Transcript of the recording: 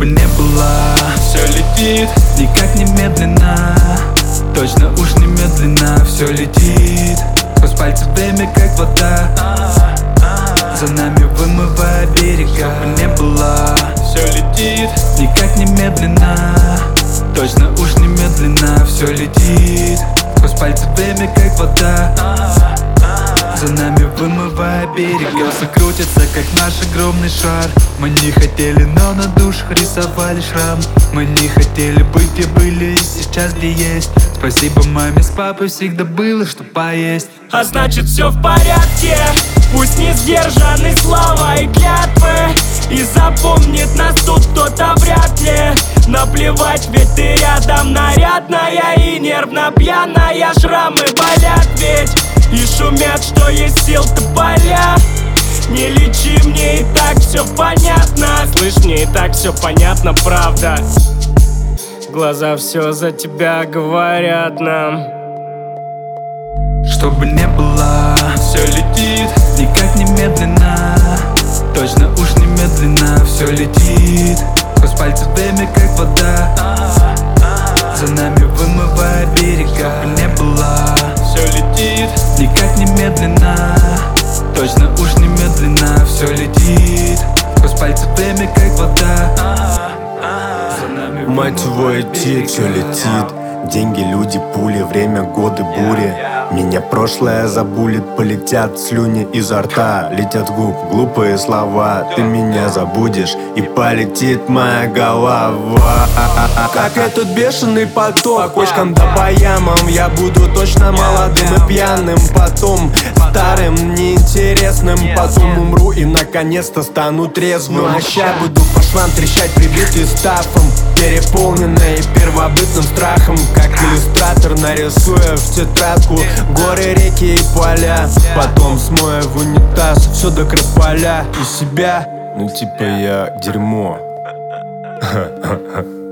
бы не было, все летит, никак не медленно. Точно уж не медленно, все летит. Сквозь пальцы время как вода, за нами вымывая берега. Что бы не было, все летит, никак не медленно. Точно уж не медленно, все летит. Сквозь пальцы время как вода, за нами вымывая берега. Колеса крутятся, как наш огромный шар. Мы не хотели, но на душах рисовали шрам. Мы не хотели быть где были и сейчас где есть. Спасибо маме с папой, всегда было что поесть. А значит все в порядке. Пусть не сдержаны слова и клятвы, и запомнит нас тут кто-то вряд ли. Наплевать, ведь ты рядом, нарядная и нервно пьяная. Шрамы болят ведь и шумят, что есть сил тополя. Не лечи, мне и так все понятно. Слышь, мне и так все понятно, правда. Глаза все за тебя говорят нам. Что бы не было, все летит, никак не медленно. Точно уж не медленно, все летит. Сквозь пальцы время как вода, за нами вымывая берега. Что бы не было, все летит, никак не медленно. Точно уж не медленно, все летит. Сквозь пальцы время как вода, за нами Мать его, идти, все летит. Деньги, люди, пули, время, годы, бури. Меня прошлое забулит, полетят слюни изо рта. Летят губ, глупые слова. Ты меня забудешь, и полетит моя голова. Как этот бешеный поток, по кочкам да по ямам. Я буду точно молодым и пьяным. Потом старым, неинтересным. Потом умру и наконец-то стану трезвым. Ну а ща буду по швам трещать, прибитый стафом, переполненный первобытным страхом. Как иллюстратор, нарисуя в тетрадку горы, реки и поля. Потом смоя в унитаз все до край и себя. Ну типа я дерьмо.